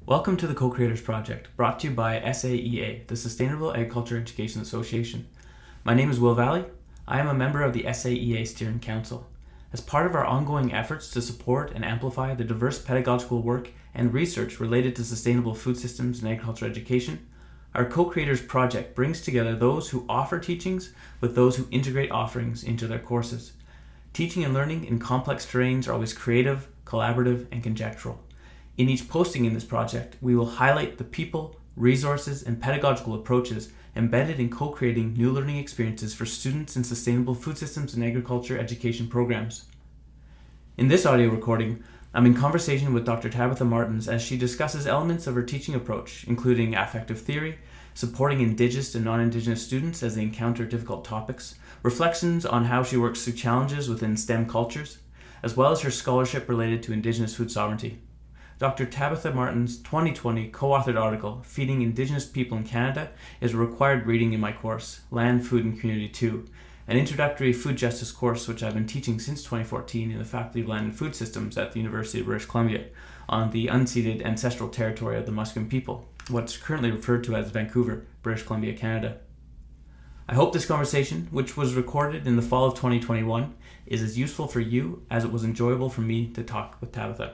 Welcome to the Co-Creators Project, brought to you by SAEA, the Sustainable Agriculture Education Association. My name is Will Valley. I am a member of the SAEA Steering Council. As part of our ongoing efforts to support and amplify the diverse pedagogical work and research related to sustainable food systems and agriculture education, our Co-Creators Project brings together those who offer teachings with those who integrate offerings into their courses. Teaching and learning in complex terrains are always creative, collaborative, and conjectural. In each posting in this project, we will highlight the people, resources, and pedagogical approaches embedded in co-creating new learning experiences for students in sustainable food systems and agriculture education programs. In this audio recording, I'm in conversation with Dr. Tabitha Martins as she discusses elements of her teaching approach, including affective theory, supporting Indigenous and non-Indigenous students as they encounter difficult topics, reflections on how she works through challenges within STEM cultures, as well as her scholarship related to Indigenous food sovereignty. Dr. Tabitha Martins' 2020 co-authored article, Feeding Indigenous People in Canada, is a required reading in my course, Land, Food and Community 2, an introductory food justice course which I've been teaching since 2014 in the Faculty of Land and Food Systems at the University of British Columbia on the unceded ancestral territory of the Musqueam people, what's currently referred to as Vancouver, British Columbia, Canada. I hope this conversation, which was recorded in the fall of 2021, is as useful for you as it was enjoyable for me to talk with Tabitha.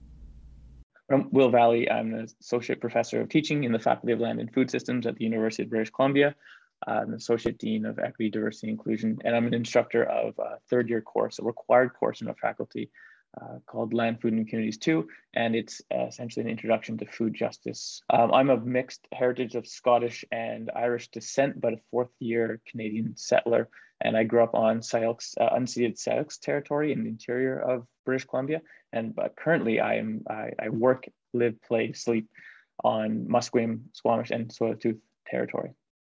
I'm Will Valley. I'm an Associate Professor of Teaching in the Faculty of Land and Food Systems at the University of British Columbia. I'm Associate Dean of Equity, Diversity, and Inclusion, and I'm an instructor of a third-year course, a required course in our faculty called Land, Food, and Communities 2, and it's essentially an introduction to food justice. I'm of mixed heritage of Scottish and Irish descent, but a fourth-year Canadian settler, and I grew up on unceded Syilx territory in the interior of British Columbia. But currently I work, live, play, sleep on Musqueam, Squamish, and Tsleil-Waututh territory.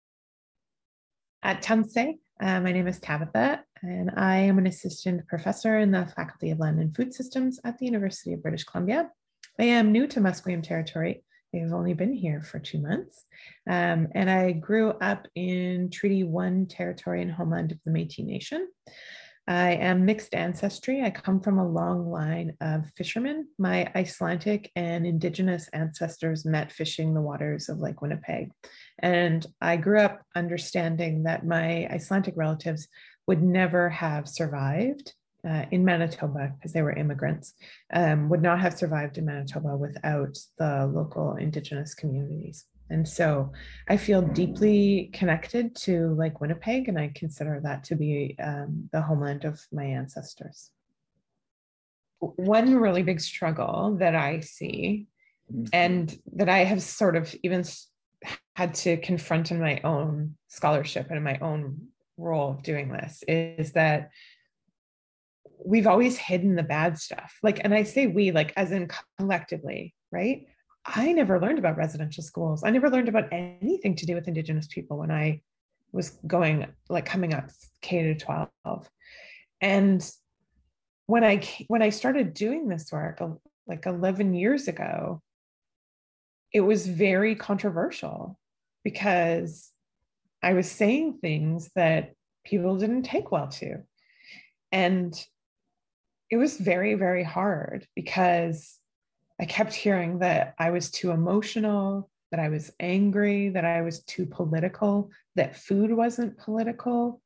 Tamse, my name is Tabitha, and I am an assistant professor in the Faculty of Land and Food Systems at the University of British Columbia. I am new to Musqueam territory. I've only been here for 2 months, and I grew up in Treaty 1 territory and homeland of the Métis Nation. I am mixed ancestry. I come from a long line of fishermen. My Icelandic and Indigenous ancestors met fishing the waters of Lake Winnipeg. And I grew up understanding that my Icelandic relatives would never have survived in Manitoba because they were immigrants, would not have survived in Manitoba without the local Indigenous communities. And so I feel deeply connected to Lake Winnipeg, and I consider that to be the homeland of my ancestors. One really big struggle that I see, and that I have sort of even had to confront in my own scholarship and in my own role of doing this, is that we've always hidden the bad stuff. And I say we, as in collectively, right? I never learned about residential schools. I never learned about anything to do with Indigenous people when I was coming up K to 12. And when I started doing this work 11 years ago, it was very controversial because I was saying things that people didn't take well to. And it was very, very hard because I kept hearing that I was too emotional, that I was angry, that I was too political, that food wasn't political.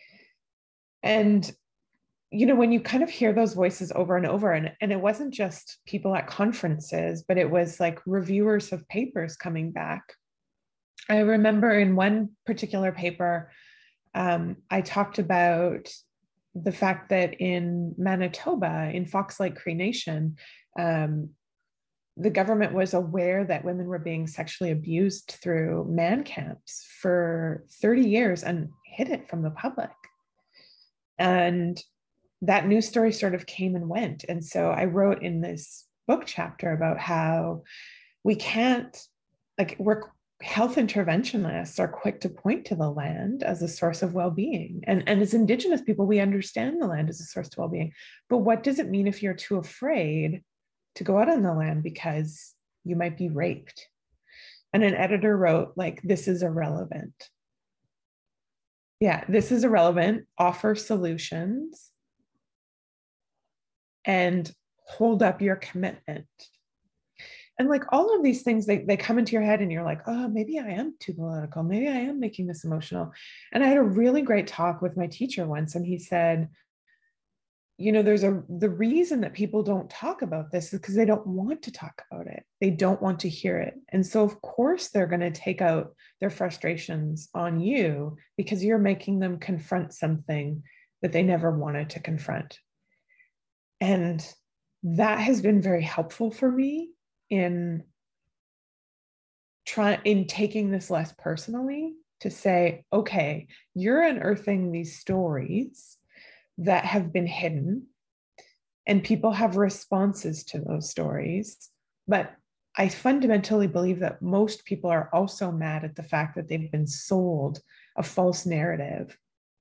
And, when you kind of hear those voices over and over, and it wasn't just people at conferences, but it was reviewers of papers coming back. I remember in one particular paper, I talked about the fact that in Manitoba, in Fox Lake Cree Nation, the government was aware that women were being sexually abused through man camps for 30 years and hid it from the public. And that news story sort of came and went. And so I wrote in this book chapter about how we can't, health interventionists are quick to point to the land as a source of well-being. And as Indigenous people, we understand the land as a source of well-being. But what does it mean if you're too afraid to go out on the land because you might be raped? And an editor wrote, this is irrelevant. Yeah, this is irrelevant. Offer solutions and hold up your commitment. And like all of these things, they come into your head and you're like, oh, maybe I am too political. Maybe I am making this emotional. And I had a really great talk with my teacher once, and he said, the reason that people don't talk about this is because they don't want to talk about it. They don't want to hear it. And so of course they're going to take out their frustrations on you because you're making them confront something that they never wanted to confront. And that has been very helpful for me in taking this less personally, to say, okay, you're unearthing these stories that have been hidden, and people have responses to those stories. But I fundamentally believe that most people are also mad at the fact that they've been sold a false narrative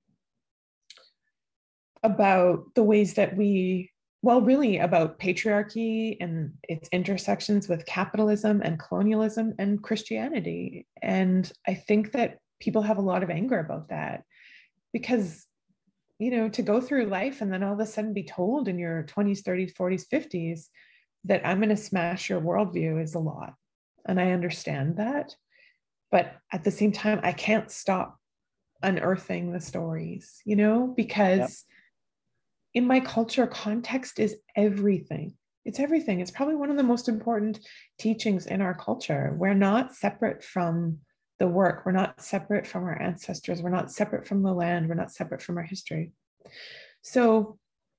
about the ways that really about patriarchy and its intersections with capitalism and colonialism and Christianity. And I think that people have a lot of anger about that, because to go through life and then all of a sudden be told in your 20s, 30s, 40s, 50s that I'm going to smash your worldview is a lot. And I understand that. But at the same time, I can't stop unearthing the stories, because in my culture, context is everything. It's everything. It's probably one of the most important teachings in our culture. We're not separate from the work. We're not separate from our ancestors. We're not separate from the land. We're not separate from our history. So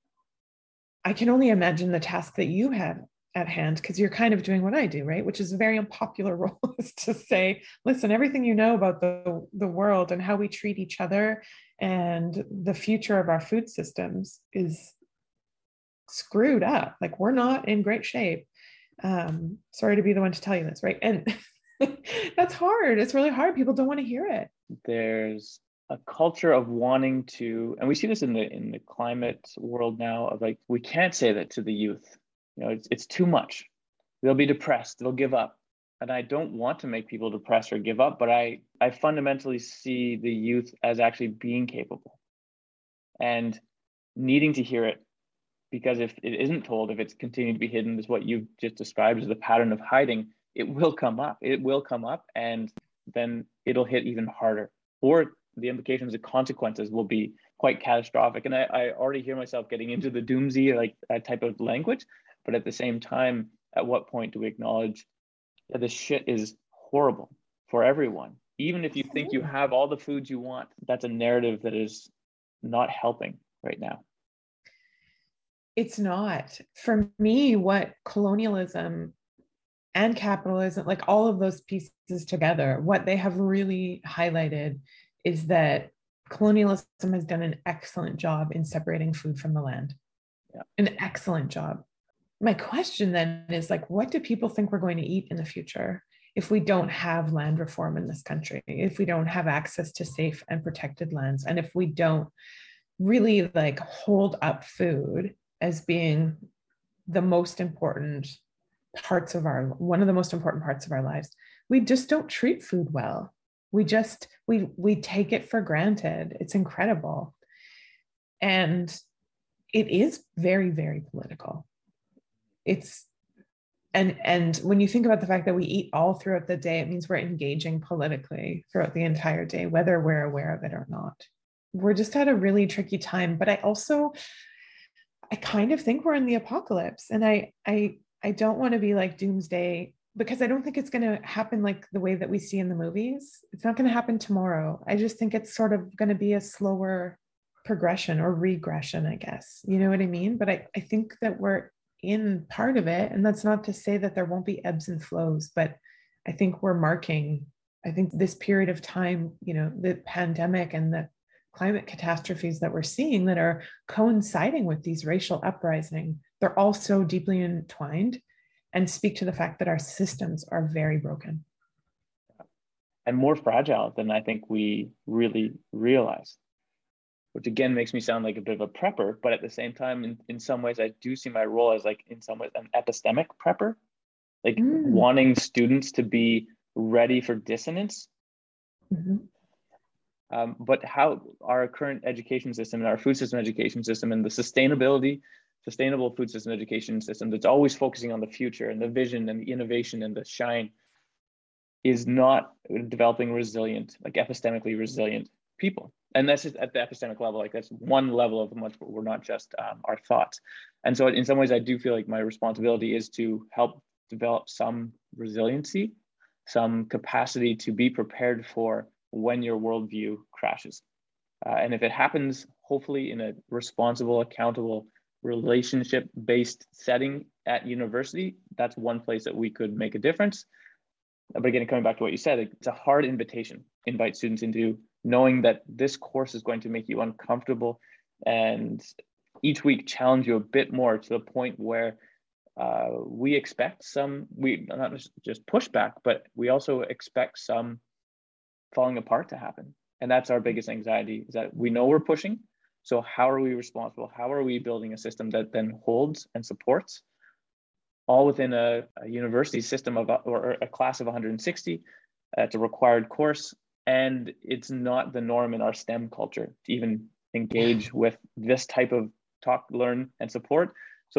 I can only imagine the task that you have at hand, because you're kind of doing what I do, right? Which is a very unpopular role, is to say, listen, everything you know about the world and how we treat each other and the future of our food systems is screwed up. Like, we're not in great shape. Sorry to be the one to tell you this, right? And that's hard. It's really hard. People don't want to hear it. There's a culture of wanting to, and we see this in the climate world now, of like, we can't say that to the youth. It's too much. They'll be depressed. They'll give up. And I don't want to make people depressed or give up, but I fundamentally see the youth as actually being capable and needing to hear it. Because if it isn't told, if it's continued to be hidden, is what you've just described as the pattern of hiding, it will come up. It will come up, and then it'll hit even harder. Or the implications, the consequences will be quite catastrophic. And I already hear myself getting into the doomsday, like that type of language. But at the same time, at what point do we acknowledge that this shit is horrible for everyone? Even if you think you have all the foods you want, that's a narrative that is not helping right now. It's not. For me, what colonialism and capitalism, like all of those pieces together, what they have really highlighted is that colonialism has done an excellent job in separating food from the land. Yeah. An excellent job. My question then is, like, what do people think we're going to eat in the future if we don't have land reform in this country, if we don't have access to safe and protected lands, and if we don't really like hold up food as being the most important one of the most important parts of our lives? We just don't treat food well. We take it for granted. It's incredible. And it is very, very political. And when you think about the fact that we eat all throughout the day, it means we're engaging politically throughout the entire day, whether we're aware of it or not. We're just at a really tricky time. But I kind of think we're in the apocalypse. And I don't want to be like doomsday, because I don't think it's going to happen like the way that we see in the movies. It's not going to happen tomorrow. I just think it's sort of going to be a slower progression or regression, I guess. You know what I mean? But I think that we're in part of it. And that's not to say that there won't be ebbs and flows, but I think this period of time, the pandemic and the climate catastrophes that we're seeing that are coinciding with these racial uprisings, they're all so deeply entwined and speak to the fact that our systems are very broken. And more fragile than I think we really realize, which again makes me sound like a bit of a prepper, but at the same time, in some ways, I do see my role as like, in some ways, an epistemic prepper, like wanting students to be ready for dissonance. Mm-hmm. But how our current education system and our food system education system and the sustainability sustainable food system education system that's always focusing on the future and the vision and the innovation and the shine is not developing resilient, like epistemically resilient people. And that's just at the epistemic level, like that's one level of much, but we're not just our thoughts. And so in some ways, I do feel like my responsibility is to help develop some resiliency, some capacity to be prepared for when your worldview crashes. And if it happens, hopefully in a responsible, accountable, relationship-based setting at university, that's one place that we could make a difference. But again, coming back to what you said, it's a hard invitation. Invite students into knowing that this course is going to make you uncomfortable and each week challenge you a bit more to the point where we expect some, not just pushback, but we also expect some falling apart to happen. And that's our biggest anxiety, is that we know we're pushing. So how are we responsible? How are we building a system that then holds and supports, all within a university system or a class of 160? It's a required course, and it's not the norm in our STEM culture to even engage with this type of talk, learn, and support. So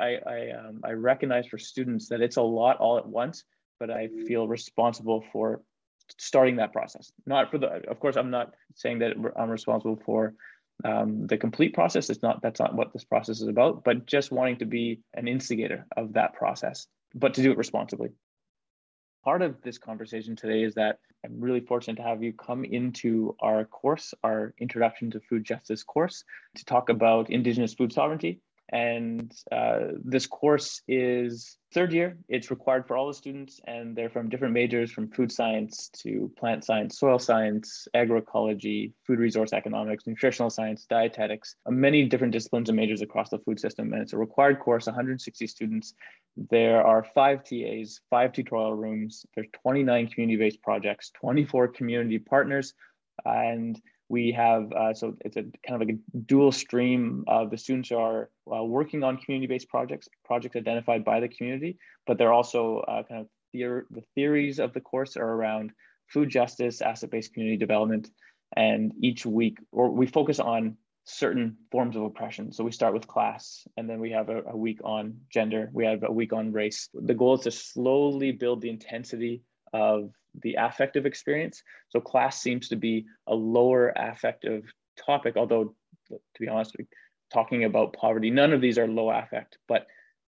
I recognize for students that it's a lot all at once, but I feel responsible for starting that process. Not for of course, I'm not saying that I'm responsible for the complete process. That's not what this process is about, but just wanting to be an instigator of that process, but to do it responsibly. Part of this conversation today is that I'm really fortunate to have you come into our course, our Introduction to Food Justice course, to talk about Indigenous food sovereignty. And this course is third year. It's required for all the students, and they're from different majors, from food science to plant science, soil science, agroecology, food resource economics, nutritional science, dietetics, many different disciplines and majors across the food system. And it's a required course, 160 students. There are 5 TAs, 5 tutorial rooms. There's 29 community-based projects, 24 community partners, and we have, so it's a kind of like a dual stream. The students are working on community-based projects identified by the community, but they're also kind of the theories of the course are around food justice, asset-based community development. And each week, or we focus on certain forms of oppression. So we start with class, and then we have a week on gender. We have a week on race. The goal is to slowly build the intensity of the affective experience. So class seems to be a lower affective topic, although to be honest, talking about poverty, none of these are low affect, but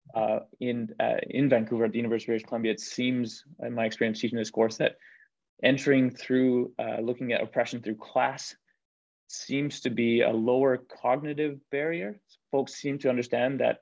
in Vancouver at the University of British Columbia, it seems, in my experience teaching this course, that entering through looking at oppression through class seems to be a lower cognitive barrier. Folks seem to understand that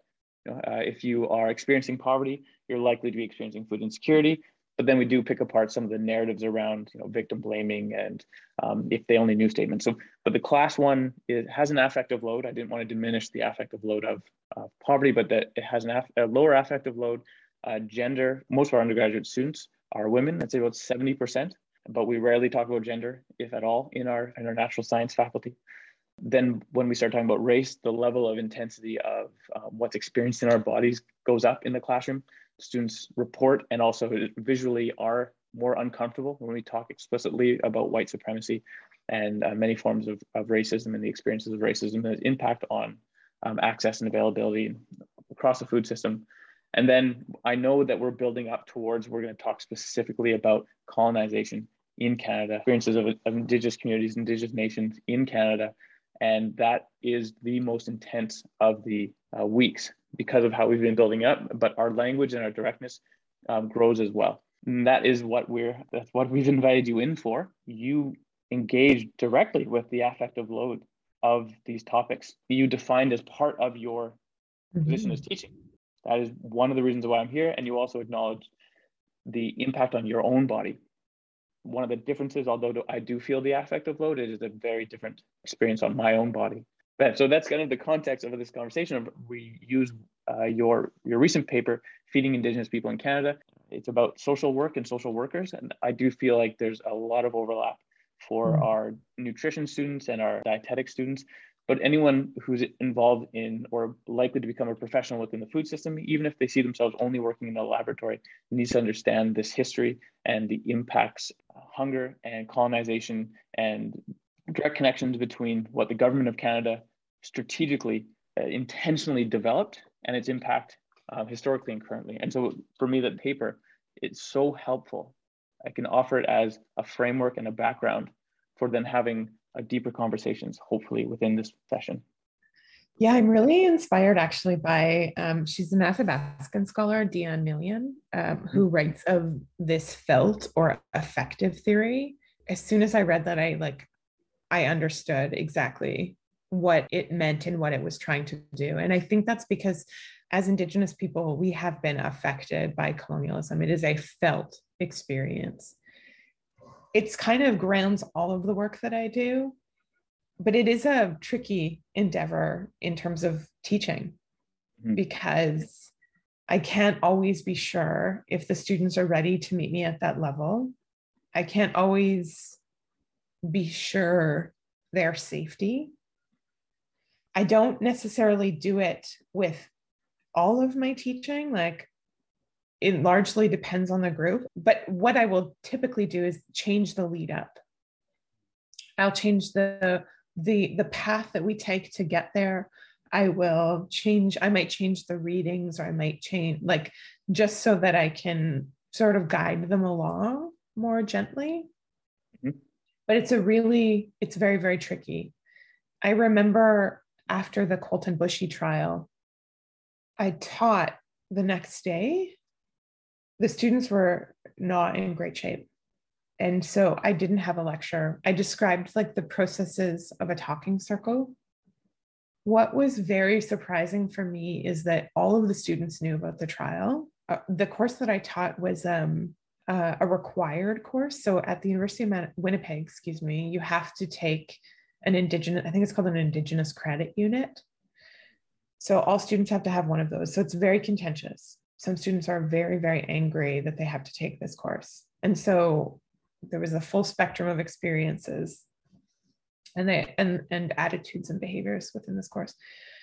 if you are experiencing poverty, you're likely to be experiencing food insecurity. But then we do pick apart some of the narratives around victim blaming and if they only knew statements. So, but the class one, it has an affective load. I didn't want to diminish the affective load of poverty, but that it has a lower affective load. Gender, most of our undergraduate students are women. I'd say about 70%, but we rarely talk about gender, if at all, in our natural science faculty. Then when we start talking about race, the level of intensity of what's experienced in our bodies goes up in the classroom. Students report and also visually are more uncomfortable when we talk explicitly about white supremacy and many forms of racism and the experiences of racism and its impact on access and availability across the food system. And then I know that we're building up towards, we're going to talk specifically about colonization in Canada, experiences of Indigenous communities, Indigenous nations in Canada. And that is the most intense of the weeks because of how we've been building up, but our language and our directness grows as well. And that is that's what we've invited you in for. You engage directly with the affective load of these topics you defined as part of your position as teaching. That is one of the reasons why I'm here. And you also acknowledge the impact on your own body. One of the differences, although I do feel the affective load, it is a very different experience on my own body. But so that's kind of the context of this conversation. We use your recent paper, Feeding Indigenous People in Canada. It's about social work and social workers. And I do feel like there's a lot of overlap for our nutrition students and our dietetic students. But anyone who's involved in or likely to become a professional within the food system, even if they see themselves only working in a laboratory, needs to understand this history and the impacts, hunger and colonization, and direct connections between what the government of Canada strategically intentionally developed and its impact historically and currently. And so for me, that paper, it's so helpful. I can offer it as a framework and a background for then having a deeper conversations, hopefully within this session. Yeah, I'm really inspired actually by, she's an Athabascan scholar, Diane Millian, who writes of this felt or affective theory. As soon as I read that, I understood exactly what it meant and what it was trying to do. And I think that's because as Indigenous people, we have been affected by colonialism. It is a felt experience. It's kind of grounds all of the work that I do, but it is a tricky endeavor in terms of teaching because I can't always be sure if the students are ready to meet me at that level. I can't always be sure their safety. I don't necessarily do it with all of my teaching. Like, it largely depends on the group, but what I will typically do is change the lead up. I'll change the path that we take to get there. I might change the readings, or I might change, like, just so that I can sort of guide them along more gently. But it's very, very tricky. I remember after the Colton Bushy trial, I taught the next day. The students were not in great shape. And so I didn't have a lecture. I described like the processes of a talking circle. What was very surprising for me is that all of the students knew about the trial. The course that I taught was a required course. So at the University of Winnipeg, you have to take an Indigenous, I think it's called an Indigenous credit unit. So all students have to have one of those. So it's very contentious. Some students are very, very angry that they have to take this course. And so there was a full spectrum of experiences and attitudes and behaviors within this course.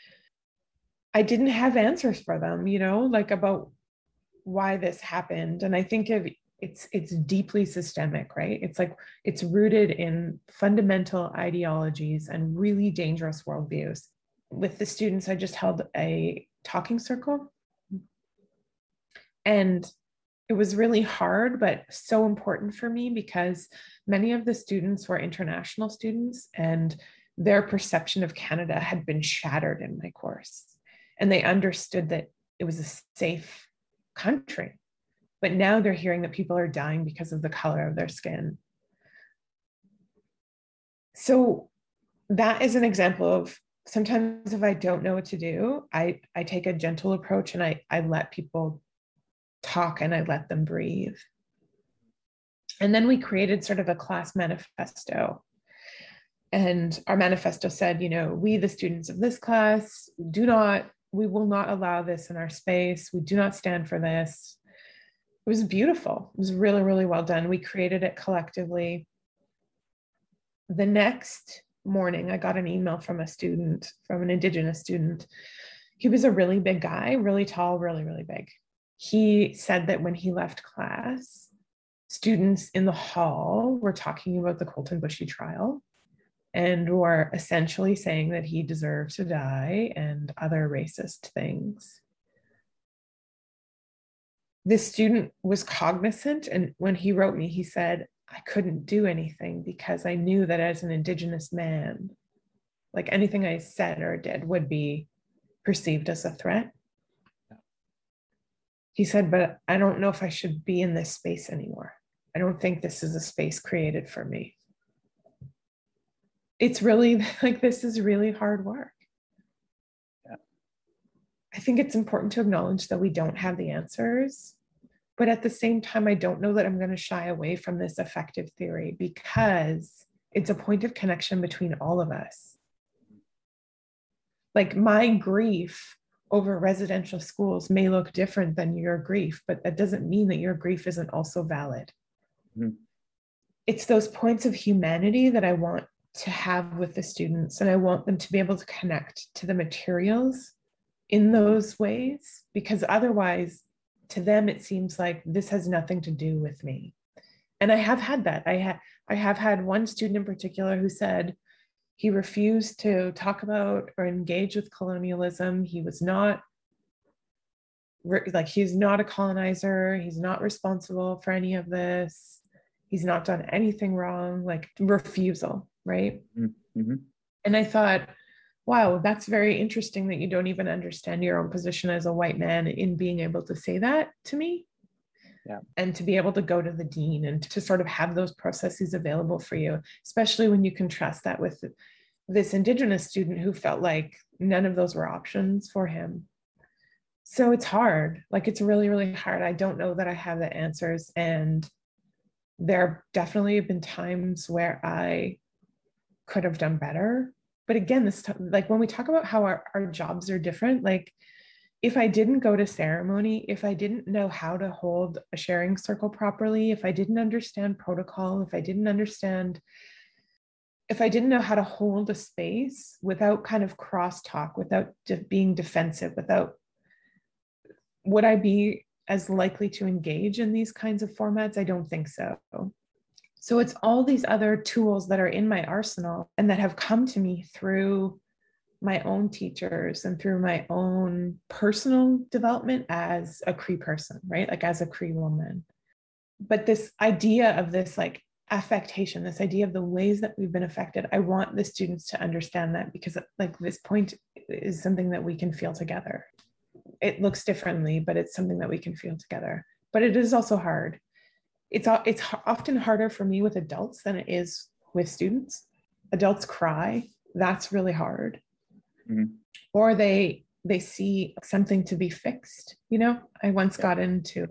I didn't have answers for them, like about why this happened. And I think it's deeply systemic, right? It's like it's rooted in fundamental ideologies and really dangerous worldviews. With the students, I just held a talking circle. And it was really hard, but so important for me because many of the students were international students and their perception of Canada had been shattered in my course. And they understood that it was a safe country. But now they're hearing that people are dying because of the color of their skin. So that is an example of sometimes if I don't know what to do, I take a gentle approach and I let people talk and I let them breathe. And then we created sort of a class manifesto. And our manifesto said, we, the students of this class, we will not allow this in our space. We do not stand for this. It was beautiful. It was really, really well done. We created it collectively. The next morning, I got an email from an Indigenous student. He was a really big guy, really tall, really, really big. He said that when he left class, students in the hall were talking about the Colton Bushy trial and were essentially saying that he deserved to die and other racist things. This student was cognizant, and when he wrote me, he said, I couldn't do anything because I knew that as an Indigenous man, like anything I said or did would be perceived as a threat. He said, but I don't know if I should be in this space anymore. I don't think this is a space created for me. It's really like, this is really hard work. Yeah. I think it's important to acknowledge that we don't have the answers, but at the same time, I don't know that I'm going to shy away from this affective theory because it's a point of connection between all of us. Like my grief over residential schools may look different than your grief, but that doesn't mean that your grief isn't also valid. Mm-hmm. It's those points of humanity that I want to have with the students, and I want them to be able to connect to the materials in those ways, because otherwise, to them, it seems like this has nothing to do with me. And I have had that. I have had one student in particular who said, He refused to talk about or engage with colonialism. He was not he's not a colonizer. He's not responsible for any of this. He's not done anything wrong, like refusal, right? Mm-hmm. And I thought, wow, that's very interesting that you don't even understand your own position as a white man in being able to say that to me. Yeah. And to be able to go to the dean and to sort of have those processes available for you, especially when you contrast that with this Indigenous student who felt like none of those were options for him. So it's hard. Like, it's really, really hard. I don't know that I have the answers. And there definitely have been times where I could have done better. But again, like when we talk about how our jobs are different, like if I didn't go to ceremony, if I didn't know how to hold a sharing circle properly, if I didn't understand protocol, if I didn't know how to hold a space without kind of crosstalk, without being defensive, would I be as likely to engage in these kinds of formats? I don't think so. So it's all these other tools that are in my arsenal and that have come to me through my own teachers and through my own personal development as a Cree person, right? Like as a Cree woman. But this idea of this like affectation, this idea of the ways that we've been affected, I want the students to understand that, because like this point is something that we can feel together. It looks differently, but it's something that we can feel together. But it is also hard. It's often harder for me with adults than it is with students. Adults cry. That's really hard. Mm-hmm. Or they see something to be fixed. I once got into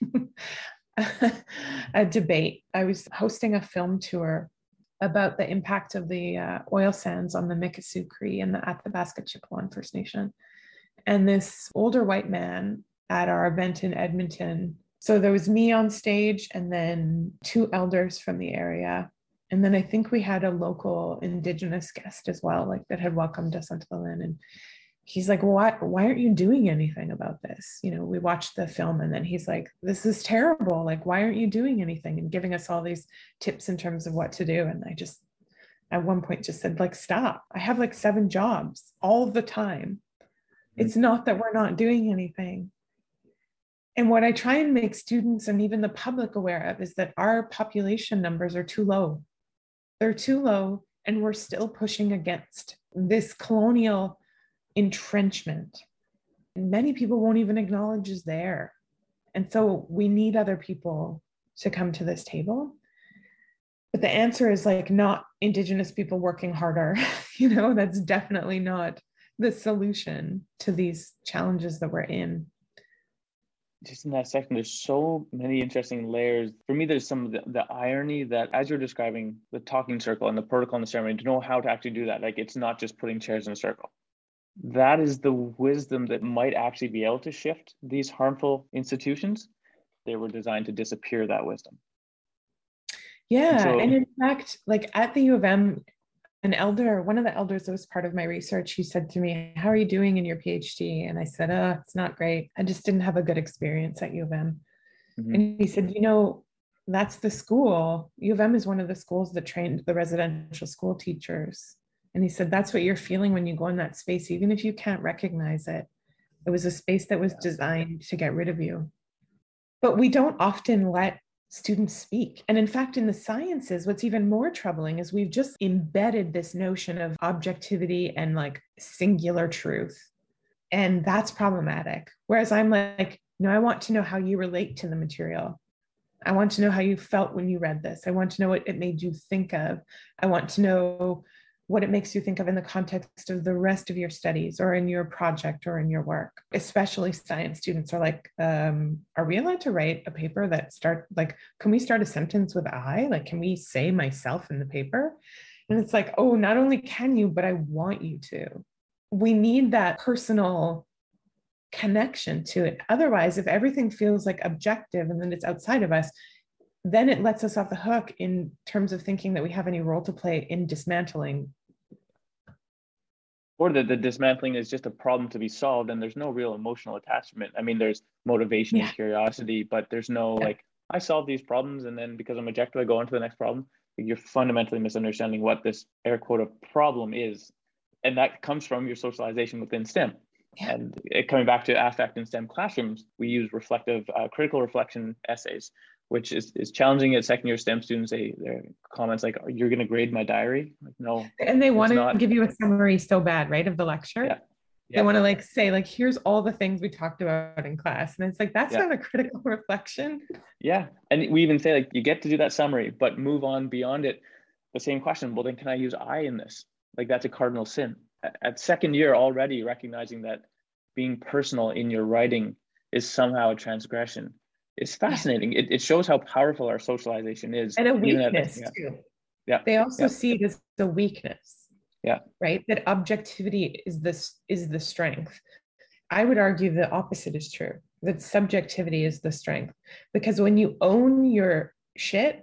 a debate. I was hosting a film tour about the impact of the oil sands on the Mikisew Cree and the Athabasca Chippewa First Nation. And this older white man at our event in Edmonton. So there was me on stage and then two elders from the area. And then I think we had a local Indigenous guest as well, like that had welcomed us onto the land. And he's like, why aren't you doing anything about this? We watched the film and then he's like, this is terrible. Like, why aren't you doing anything? And giving us all these tips in terms of what to do. And I just, at one point just said, like, stop. I have like 7 jobs all the time. It's not that we're not doing anything. And what I try and make students and even the public aware of is that our population numbers are too low. They're too low, and we're still pushing against this colonial entrenchment. And many people won't even acknowledge is there. And so we need other people to come to this table. But the answer is like not Indigenous people working harder. That's definitely not the solution to these challenges that we're in. Just in that section, there's so many interesting layers. For me, there's some of the irony that as you're describing the talking circle and the protocol and the ceremony, to know how to actually do that, like it's not just putting chairs in a circle. That is the wisdom that might actually be able to shift these harmful institutions. They were designed to disappear that wisdom. Yeah, and in fact, like at the U of M, one of the elders that was part of my research, he said to me, how are you doing in your PhD? And I said, it's not great. I just didn't have a good experience at U of M. Mm-hmm. And he said, that's the school. U of M is one of the schools that trained the residential school teachers. And he said, that's what you're feeling when you go in that space, even if you can't recognize it. It was a space that was designed to get rid of you. But we don't often let students speak. And in fact, in the sciences, what's even more troubling is we've just embedded this notion of objectivity and like singular truth. And that's problematic. Whereas I'm like, no, I want to know how you relate to the material. I want to know how you felt when you read this. I want to know what it made you think of. I want to know what it makes you think of in the context of the rest of your studies or in your project or in your work. Especially science students are like, are we allowed to write a paper that can we start a sentence with I? Like, can we say myself in the paper? And it's like, oh, not only can you, but I want you to. We need that personal connection to it. Otherwise, if everything feels like objective and then it's outside of us, then it lets us off the hook in terms of thinking that we have any role to play in dismantling. Or that the dismantling is just a problem to be solved and there's no real emotional attachment. I mean, there's motivation and curiosity, but there's no like, I solve these problems and then because I'm objective, I go on to the next problem. You're fundamentally misunderstanding what this air quota problem is. And that comes from your socialization within STEM. Yeah. And coming back to affect in STEM classrooms, we use reflective, critical reflection essays, which is challenging at second year STEM students. Their comments like, "You're going to grade my diary?" Like, no. And they want to give you a summary so bad, right, of the lecture. Yeah. They want to like say like, here's all the things we talked about in class. And it's like, that's not a critical reflection. Yeah. And we even say like, you get to do that summary, but move on beyond it. The same question, well, then can I use I in this? Like, that's a cardinal sin. At second year already recognizing that being personal in your writing is somehow a transgression is fascinating. It shows how powerful our socialization is. And a weakness too. Yeah. They also see it as the weakness. Yeah. Right. That objectivity is the strength. I would argue the opposite is true, that subjectivity is the strength, because when you own your shit,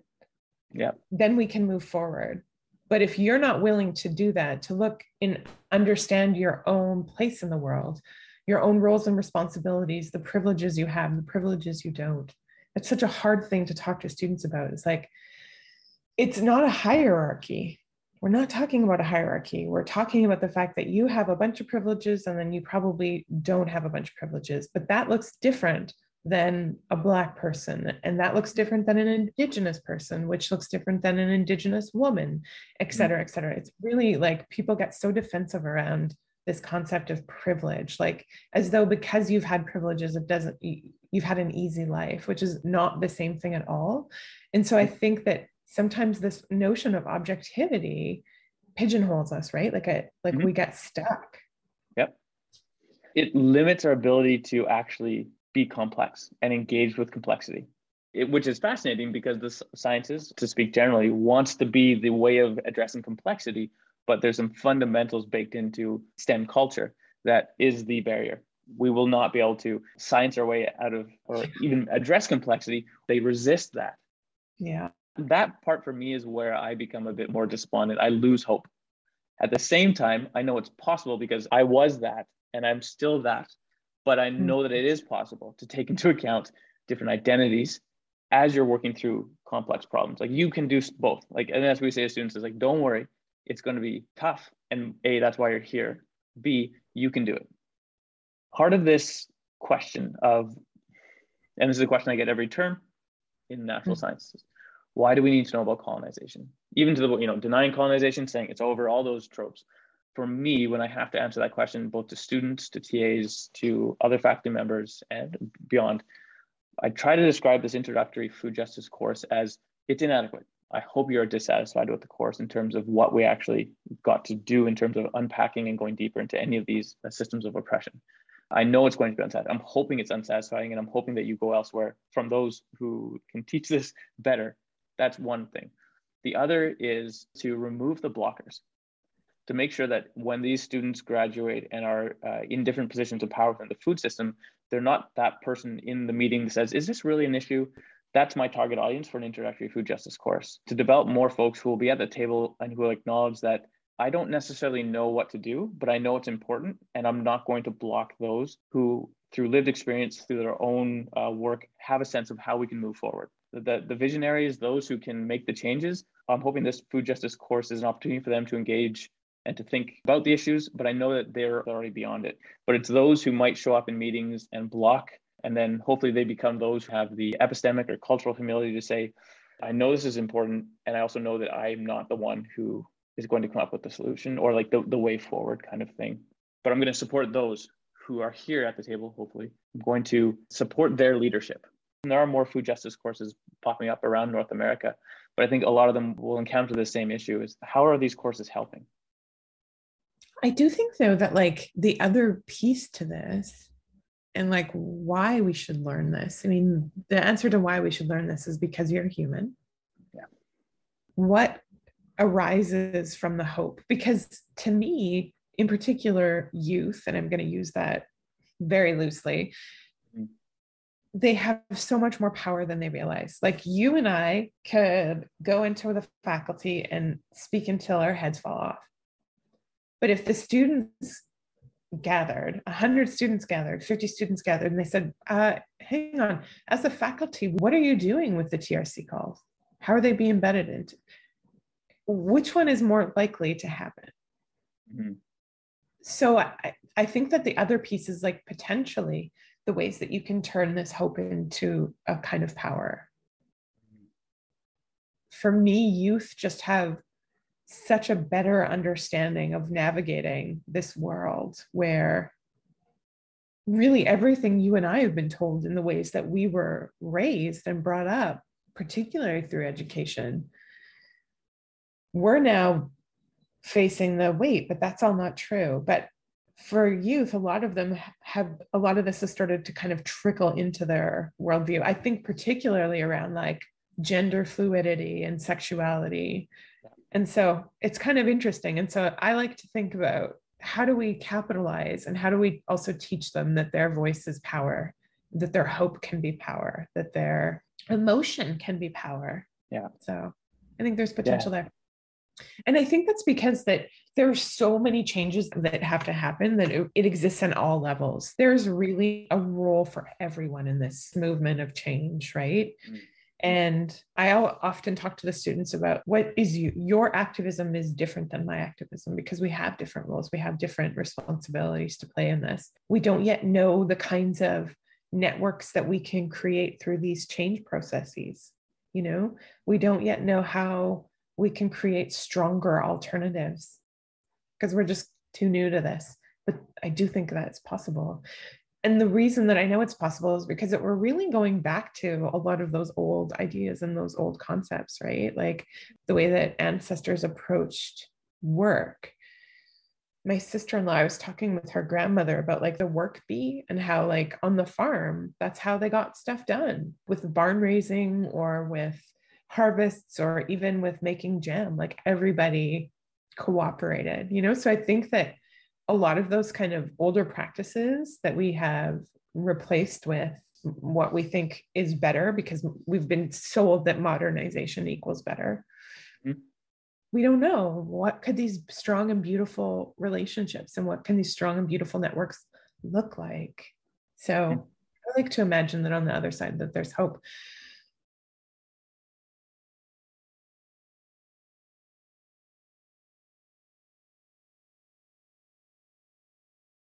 then we can move forward. But if you're not willing to do that, to look and understand your own place in the world, your own roles and responsibilities, the privileges you have, the privileges you don't, it's such a hard thing to talk to students about. It's like, it's not a hierarchy. We're not talking about a hierarchy. We're talking about the fact that you have a bunch of privileges and then you probably don't have a bunch of privileges, but that looks different than a Black person. And that looks different than an Indigenous person, which looks different than an Indigenous woman, et cetera, et cetera. It's really like people get so defensive around this concept of privilege, like as though because you've had privileges, you've had an easy life, which is not the same thing at all. And so I think that sometimes this notion of objectivity pigeonholes us, right? Like we get stuck. Yep. It limits our ability to actually be complex and engage with complexity, which is fascinating because the sciences, to speak generally, wants to be the way of addressing complexity, but there's some fundamentals baked into STEM culture that is the barrier. We will not be able to science our way out of, or even address complexity. They resist that. Yeah. That part for me is where I become a bit more despondent. I lose hope. At the same time, I know it's possible because I was that and I'm still that, but I know that it is possible to take into account different identities as you're working through complex problems. Like you can do both. Like, and as we say to students, is like, don't worry, it's going to be tough. And A, that's why you're here. B, you can do it. Part of this question of, and this is a question I get every term in natural sciences, why do we need to know about colonization? Even to the, denying colonization, saying it's over, all those tropes. For me, when I have to answer that question, both to students, to TAs, to other faculty members and beyond, I try to describe this introductory food justice course as it's inadequate. I hope you're dissatisfied with the course in terms of what we actually got to do in terms of unpacking and going deeper into any of these systems of oppression. I know it's going to be unsatisfying. I'm hoping it's unsatisfying, and I'm hoping that you go elsewhere from those who can teach this better. That's one thing. The other is to remove the blockers, to make sure that when these students graduate and are in different positions of power within the food system, they're not that person in the meeting that says, is this really an issue? That's my target audience for an introductory food justice course, to develop more folks who will be at the table and who will acknowledge that I don't necessarily know what to do, but I know it's important, and I'm not going to block those who, through lived experience, through their own work, have a sense of how we can move forward. The visionaries, those who can make the changes, I'm hoping this food justice course is an opportunity for them to engage and to think about the issues, but I know that they're already beyond it. But it's those who might show up in meetings and block, and then hopefully they become those who have the epistemic or cultural humility to say, I know this is important, and I also know that I'm not the one who is going to come up with the solution or like the way forward kind of thing. But I'm going to support those who are here at the table, hopefully. I'm going to support their leadership. And there are more food justice courses popping up around North America, but I think a lot of them will encounter the same issue: is how are these courses helping? I do think though that like the other piece to this and like why we should learn this, I mean, the answer to why we should learn this is because you're human. Yeah. What arises from the hope? Because to me, in particular, youth, and I'm going to use that very loosely, they have so much more power than they realize. Like you and I could go into the faculty and speak until our heads fall off. But if the students gathered, 100 students gathered, 50 students gathered, and they said, hang on, as a faculty, what are you doing with the TRC calls? How are they being embedded into? which one is more likely to happen? Mm-hmm. So I think that the other piece is like potentially the ways that you can turn this hope into a kind of power. For me, youth just have such a better understanding of navigating this world where really everything you and I have been told in the ways that we were raised and brought up, particularly through education, we're now facing the wait, but that's all not true. But for youth, a lot of them a lot of this has started to kind of trickle into their worldview. I think particularly around like gender fluidity and sexuality. And so it's kind of interesting. And so I like to think about how do we capitalize and how do we also teach them that their voice is power, that their hope can be power, that their emotion can be power. Yeah. So I think there's potential there. And I think that's because that there are so many changes that have to happen that it exists on all levels. There's really a role for everyone in this movement of change, right? Mm. And I often talk to the students about what is your activism is different than my activism because we have different roles. We have different responsibilities to play in this. We don't yet know the kinds of networks that we can create through these change processes. You know, we don't yet know how we can create stronger alternatives because we're just too new to this. But I do think that it's possible. And the reason that I know it's possible is because we're really going back to a lot of those old ideas and those old concepts, right? Like the way that ancestors approached work. My sister-in-law, I was talking with her grandmother about like the work bee and how like on the farm, that's how they got stuff done with barn raising or with harvests or even with making jam. Like everybody cooperated, you know? So I think that a lot of those kind of older practices that we have replaced with what we think is better because we've been sold that modernization equals better. Mm-hmm. We don't know what could these strong and beautiful relationships and what can these strong and beautiful networks look like. So I like to imagine that on the other side that there's hope.